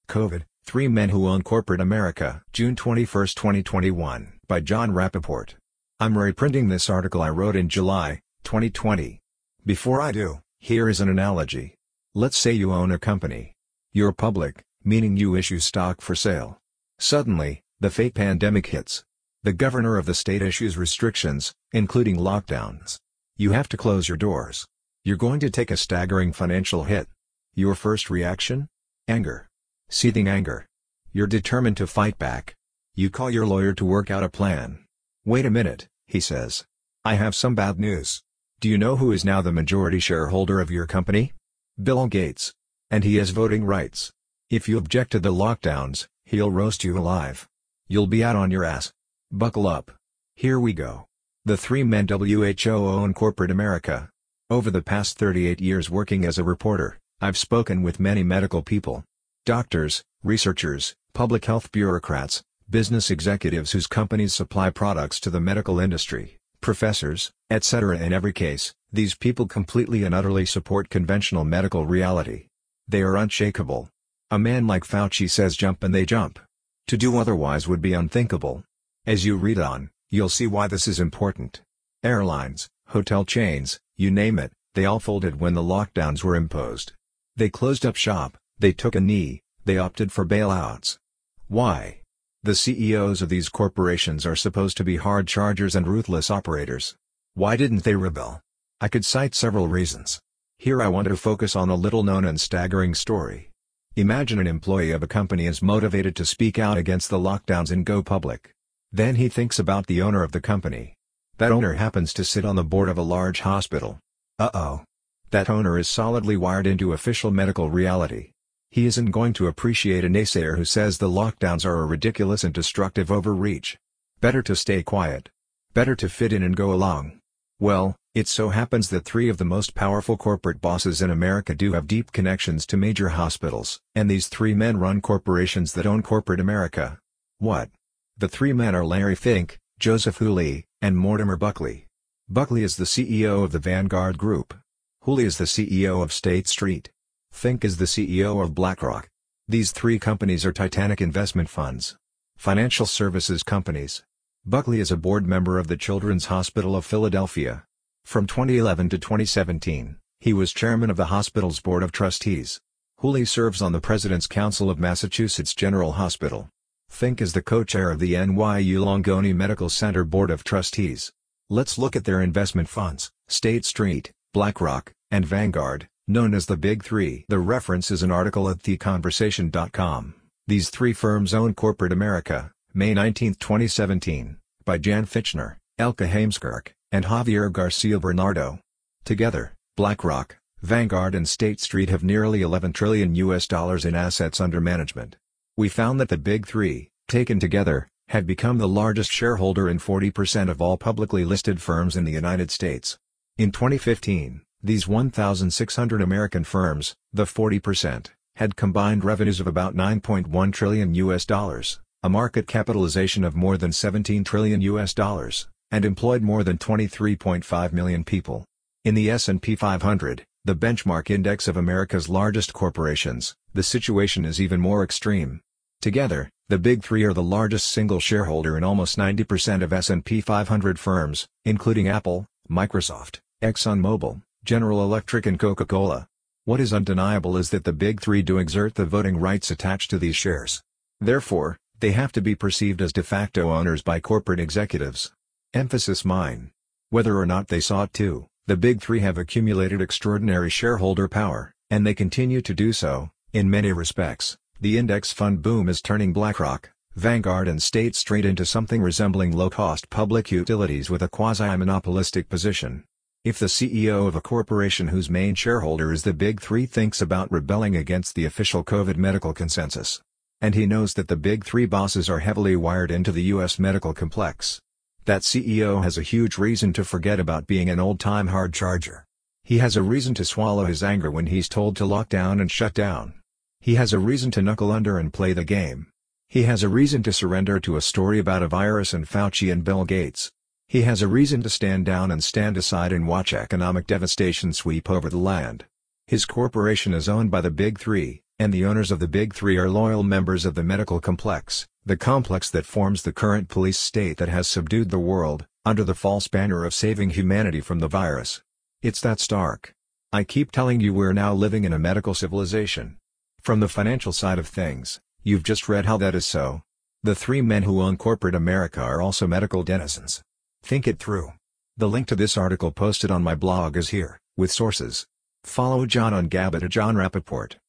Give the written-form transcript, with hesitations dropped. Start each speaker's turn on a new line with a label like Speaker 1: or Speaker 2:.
Speaker 1: COVID, Three Men Who Own Corporate America. June 21, 2021. By Jon Rappoport. I'm reprinting this article I wrote in July, 2020. Before I do, here is an analogy. Let's say you own a company. You're public, meaning you issue stock for sale. Suddenly, the fake pandemic hits. The governor of the state issues restrictions, including lockdowns. You have to close your doors. You're going to take a staggering financial hit. Your first reaction? Anger. Seething anger. You're determined to fight back. You call your lawyer to work out a plan. Wait a minute, he says. I have some bad news. Do you know who is now the majority shareholder of your company? Bill Gates. And he has voting rights. If you object to the lockdowns, he'll roast you alive. You'll be out on your ass. Buckle up. Here we go. The three men WHO own corporate America. Over the past 38 years working as a reporter, I've spoken with many medical people. Doctors, researchers, public health bureaucrats, business executives whose companies supply products to the medical industry, professors, etc. In every case, these people completely and utterly support conventional medical reality. They are unshakable. A man like Fauci says jump and they jump. To do otherwise would be unthinkable. As you read on, you'll see why this is important. Airlines, hotel chains, you name it, they all folded when the lockdowns were imposed. They closed up shop, they took a knee, they opted for bailouts. Why? The CEOs of these corporations are supposed to be hard chargers and ruthless operators. Why didn't they rebel? I could cite several reasons. Here I want to focus on a little-known and staggering story. Imagine an employee of a company is motivated to speak out against the lockdowns and go public. Then he thinks about the owner of the company. That owner happens to sit on the board of a large hospital. Uh-oh. That owner is solidly wired into official medical reality. He isn't going to appreciate a naysayer who says the lockdowns are a ridiculous and destructive overreach. Better to stay quiet. Better to fit in and go along. Well, it so happens that three of the most powerful corporate bosses in America do have deep connections to major hospitals, and these three men run corporations that own corporate America. What? The three men are Larry Fink, Joseph Hooley, and Mortimer Buckley. Buckley is the CEO of the Vanguard Group. Hooley is the CEO of State Street. Fink is the CEO of BlackRock. These three companies are Titanic investment funds. Financial services companies. Buckley is a board member of the Children's Hospital of Philadelphia. From 2011 to 2017, he was chairman of the hospital's board of trustees. Hooley serves on the President's Council of Massachusetts General Hospital. Fink is the co-chair of the NYU Langone Medical Center Board of Trustees. Let's look at their investment funds, State Street, BlackRock, and Vanguard, known as the Big Three. The reference is an article at theconversation.com. These three firms own corporate America, May 19, 2017, by Jan Fitchner, Elke Heemskerk, and Javier Garcia Bernardo. Together, BlackRock, Vanguard and State Street have nearly $11 trillion in assets under management. We found that the Big Three, taken together, had become the largest shareholder in 40% of all publicly listed firms in the United States. In 2015, these 1,600 American firms, the 40%, had combined revenues of about $9.1 trillion, a market capitalization of more than $17 trillion, and employed more than 23.5 million people. In the S&P 500, the benchmark index of America's largest corporations, the situation is even more extreme. Together, the Big Three are the largest single shareholder in almost 90% of S&P 500 firms, including Apple, Microsoft, ExxonMobil, General Electric and Coca-Cola. What is undeniable is that the Big Three do exert the voting rights attached to these shares. Therefore, they have to be perceived as de facto owners by corporate executives. Emphasis mine. Whether or not they sought to, the Big Three have accumulated extraordinary shareholder power, and they continue to do so. In many respects, the index fund boom is turning BlackRock, Vanguard and State Street into something resembling low-cost public utilities with a quasi-monopolistic position. If the CEO of a corporation whose main shareholder is the Big Three thinks about rebelling against the official COVID medical consensus, and he knows that the Big Three bosses are heavily wired into the U.S. medical complex, that CEO has a huge reason to forget about being an old-time hard charger. He has a reason to swallow his anger when he's told to lock down and shut down. He has a reason to knuckle under and play the game. He has a reason to surrender to a story about a virus and Fauci and Bill Gates. He has a reason to stand down and stand aside and watch economic devastation sweep over the land. His corporation is owned by the Big Three, And the owners of the Big Three are loyal members of the medical complex, the complex that forms the current police state that has subdued the world, under the false banner of saving humanity from the virus. It's that stark. I keep telling you we're now living in a medical civilization. From the financial side of things, you've just read how that is so. The three men who own corporate America are also medical denizens. Think it through. The link to this article posted on my blog is here, with sources. Follow John on Gab at John Rappaport.